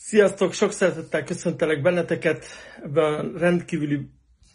Sziasztok! Sok szeretettel köszöntelek benneteket ebben a rendkívüli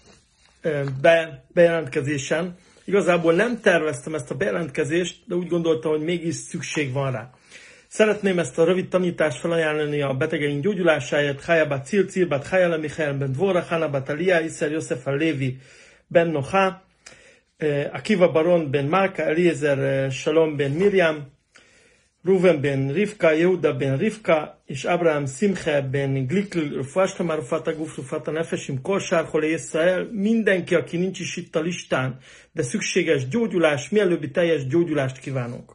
bejelentkezésen. Igazából nem terveztem ezt a bejelentkezést, de úgy gondoltam, hogy mégis szükség van rá. Szeretném ezt a rövid tanítást felajánlani a betegeink gyógyulásáért. Hayabat Cilcilbat, Hayala Michael ben Dvora, Hanabat Alia, Iszer Yosef Levi ben Noha, Akiva Baron ben Malka, Eliezer Shalom ben Miriam, Ruven ben Rivka, Yehuda ben Rivka, és Abraham Simche ben Glikl, Rufashta Rufata Guf, Rufata Nefesim, Korsár, Hole Israel, mindenki, aki nincs is itt a listán, de szükséges gyógyulás, mielőbbi teljes gyógyulást kívánunk.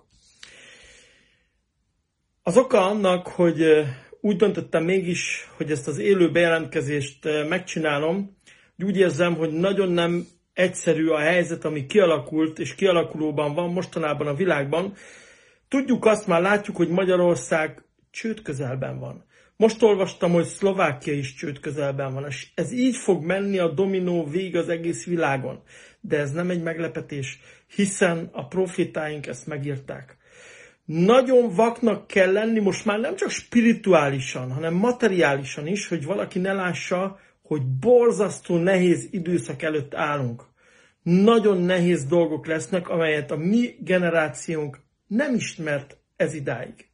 Az oka annak, hogy úgy döntöttem mégis, hogy ezt az élő bejelentkezést megcsinálom, úgy érzem, hogy nagyon nem egyszerű a helyzet, ami kialakult és kialakulóban van mostanában a világban. Tudjuk azt, már látjuk, hogy Magyarország csőd közelben van. Most olvastam, hogy Szlovákia is csőd közelben van. Ez így fog menni a dominó végig az egész világon. De ez nem egy meglepetés, hiszen a profétáink ezt megírták. Nagyon vaknak kell lenni, most már nem csak spirituálisan, hanem materiálisan is, hogy valaki ne lássa, hogy borzasztó nehéz időszak előtt állunk. Nagyon nehéz dolgok lesznek, amelyet a mi generációnk nem ismert ez idáig.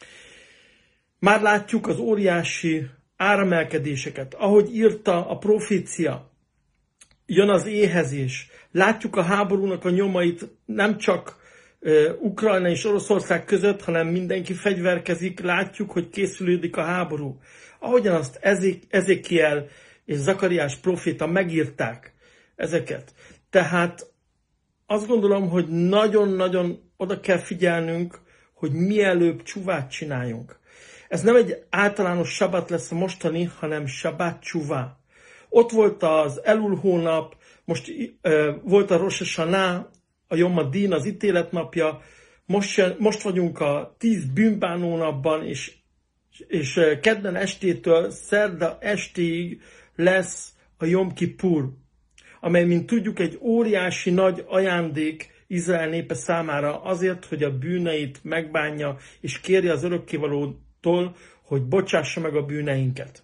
Már látjuk az óriási áremelkedéseket, ahogy írta a profécia, jön az éhezés, látjuk a háborúnak a nyomait nem csak Ukrajna és Oroszország között, hanem mindenki fegyverkezik, látjuk, hogy készülődik a háború. Ahogyan azt Ezékiel és Zakariás proféta megírták ezeket. Tehát azt gondolom, hogy nagyon-nagyon oda kell figyelnünk, hogy mielőbb csuvát csináljunk. Ez nem egy általános sabat lesz a mostani, hanem sabat csuvá. Ott volt az Elul hónap, most volt a Rosh Hashanah, a Yom Adin, az ítélet napja, most vagyunk a 10 bűnbánó napban, és kedden estétől szerda estéig lesz a Jom Kippur, amely, mint tudjuk, egy óriási nagy ajándék Izrael népe számára azért, hogy a bűneit megbánja, és kérje az örökkévalótól, hogy bocsássa meg a bűneinket.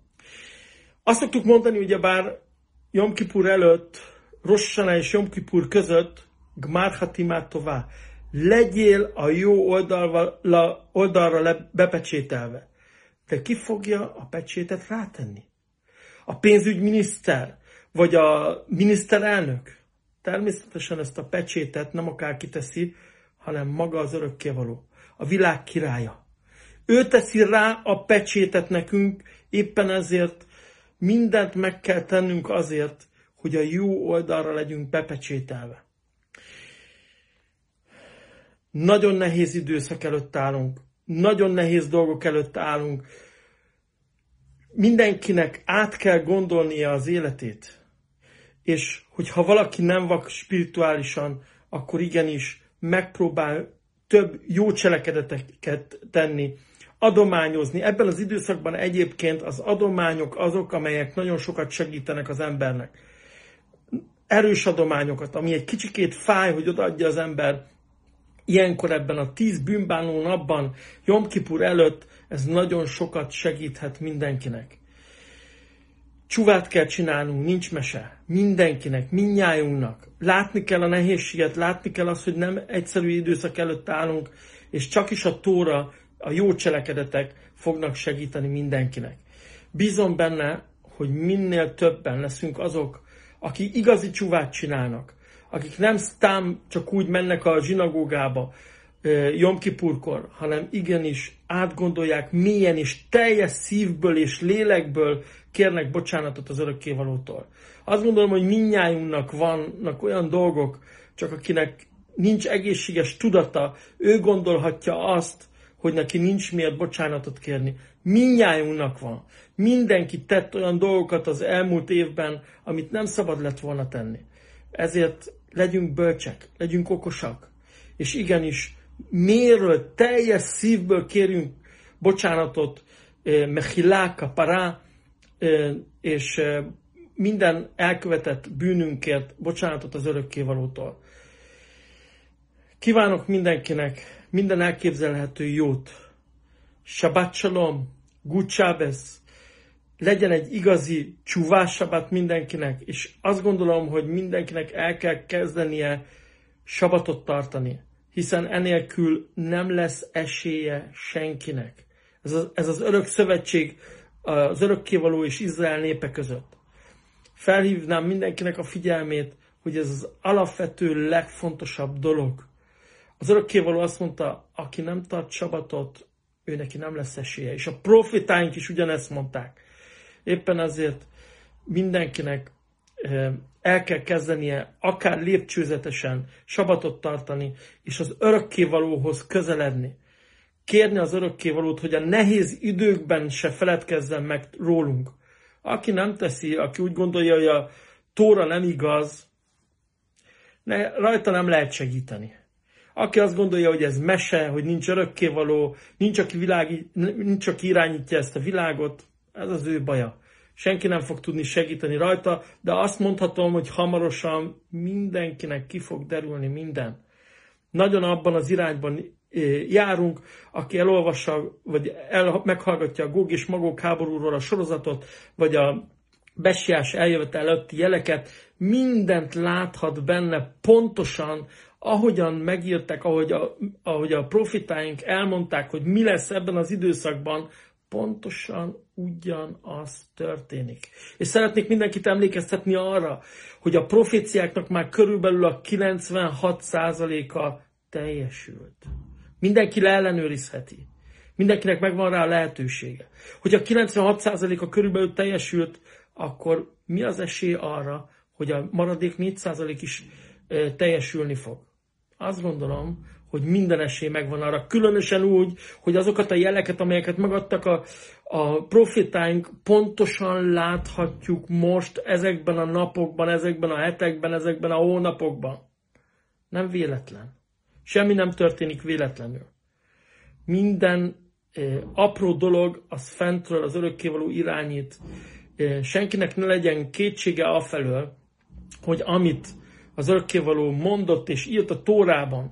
Azt szoktuk mondani, ugyebár Jom Kippur előtt, Rosh Hashanah és Jom Kippur között, Gmar Hatimá Tová, legyél a jó oldalra bepecsételve. De ki fogja a pecsétet rátenni? A pénzügyminiszter, vagy a miniszterelnök? Természetesen ezt a pecsétet nem akárki teszi, hanem maga az örökkévaló, a világ királya. Ő teszi rá a pecsétet nekünk, éppen ezért mindent meg kell tennünk azért, hogy a jó oldalra legyünk bepecsételve. Nagyon nehéz időszak előtt állunk, nagyon nehéz dolgok előtt állunk. Mindenkinek át kell gondolnia az életét. És hogyha valaki nem vak spirituálisan, akkor igenis megpróbál több jó cselekedeteket tenni, adományozni. Ebben az időszakban egyébként az adományok azok, amelyek nagyon sokat segítenek az embernek. Erős adományokat, ami egy kicsikét fáj, hogy odaadja az ember, ilyenkor ebben a 10 bűnbánó napban, Jom Kippur előtt, ez nagyon sokat segíthet mindenkinek. Csuvát kell csinálnunk, nincs mese. Mindenkinek, mindnyájunknak. Látni kell a nehézséget, látni kell azt, hogy nem egyszerű időszak előtt állunk, és csak is a Tóra, a jó cselekedetek fognak segíteni mindenkinek. Bízom benne, hogy minél többen leszünk azok, akik igazi csuvát csinálnak, akik nem sztám csak úgy mennek a zsinagógába Jom Kippurkor, hanem igenis átgondolják mélyen és teljes szívből és lélekből kérnek bocsánatot az örökkévalótól. Azt gondolom, hogy mindnyájunknak vannak olyan dolgok, csak akinek nincs egészséges tudata, ő gondolhatja azt, hogy neki nincs miért bocsánatot kérni. Mindnyájunknak van. Mindenki tett olyan dolgokat az elmúlt évben, amit nem szabad lett volna tenni. Ezért legyünk bölcsek, legyünk okosak, és igenis mélyről, teljes szívből kérjünk bocsánatot, mechilá, kapará, és minden elkövetett bűnünkért bocsánatot az örökkévalótól. Kívánok mindenkinek minden elképzelhető jót. Shabbat shalom, Good Shabbos, legyen egy igazi csuvás sabat mindenkinek, és azt gondolom, hogy mindenkinek el kell kezdenie sabatot tartani, hiszen enélkül nem lesz esélye senkinek. Ez az örök szövetség az örökkévaló és Izrael népe között. Felhívnám mindenkinek a figyelmét, hogy ez az alapvető legfontosabb dolog. Az örökkévaló azt mondta, aki nem tart sabatot, ő neki nem lesz esélye. És a profitáink is ugyanezt mondták. Éppen azért mindenkinek el kell kezdenie, akár lépcsőzetesen sabatot tartani, és az örökkévalóhoz közeledni. Kérni az örökkévalót, hogy a nehéz időkben se feledkezzen meg rólunk. Aki nem teszi, aki úgy gondolja, hogy a Tóra nem igaz, rajta nem lehet segíteni. Aki azt gondolja, hogy ez mese, hogy nincs örökkévaló, nincs, aki irányítja ezt a világot, ez az ő baja. Senki nem fog tudni segíteni rajta, de azt mondhatom, hogy hamarosan mindenkinek ki fog derülni minden. Nagyon abban az irányban járunk, aki elolvassa, vagy meghallgatja a Góg és Magóg háborúról a sorozatot, vagy a Messiás eljövetel előtti jeleket, mindent láthat benne pontosan, ahogyan megírták, ahogy a profitáink elmondták, hogy mi lesz ebben az időszakban, pontosan ugyanaz történik. És szeretnék mindenkit emlékeztetni arra, hogy a proféciáknak már körülbelül a 96%-a teljesült. Mindenki leellenőrizheti. Mindenkinek megvan rá a lehetősége. Hogyha 96%-a körülbelül teljesült, akkor mi az esély arra, hogy a maradék 4% is teljesülni fog? Azt gondolom, hogy minden esély megvan arra. Különösen úgy, hogy azokat a jeleket, amelyeket megadtak a profitáink, pontosan láthatjuk most ezekben a napokban, ezekben a hetekben, ezekben a hónapokban. Nem véletlen. Semmi nem történik véletlenül. Minden apró dolog, az fentről az örökkévaló irányít. Senkinek ne legyen kétsége afelől, hogy amit az örökkévaló mondott és írt a Tórában,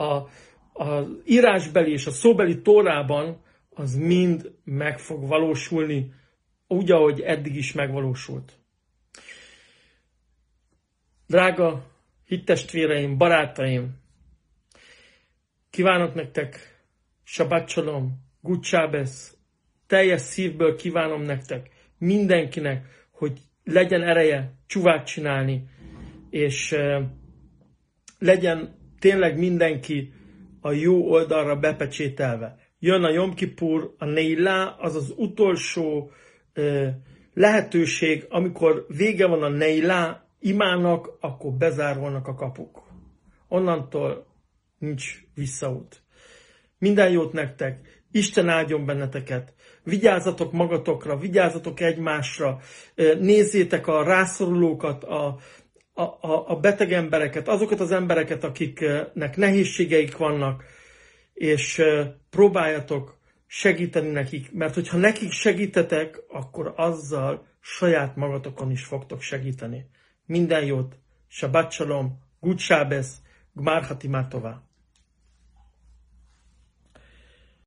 az írásbeli és a szóbeli Tórában, az mind meg fog valósulni, úgy, ahogy eddig is megvalósult. Drága hittestvéreim, barátaim, kívánok nektek Shabbat Shalom, Good Shabbos, teljes szívből kívánom nektek, mindenkinek, hogy legyen ereje csuvát csinálni, és legyen tényleg mindenki a jó oldalra bepecsételve. Jön a Jom Kipur, a Neilá, az az utolsó lehetőség, amikor vége van a Neilá imának, akkor bezárulnak a kapuk. Onnantól nincs visszaút. Minden jót nektek, Isten áldjon benneteket, vigyázzatok magatokra, vigyázzatok egymásra, nézzétek a rászorulókat, a beteg embereket, azokat az embereket, akiknek nehézségeik vannak, és próbáljatok segíteni nekik, mert hogyha nekik segítetek, akkor azzal saját magatokon is fogtok segíteni. Minden jót, Shabbat Shalom, Good Shabbos, Gmar Hatimá Tová.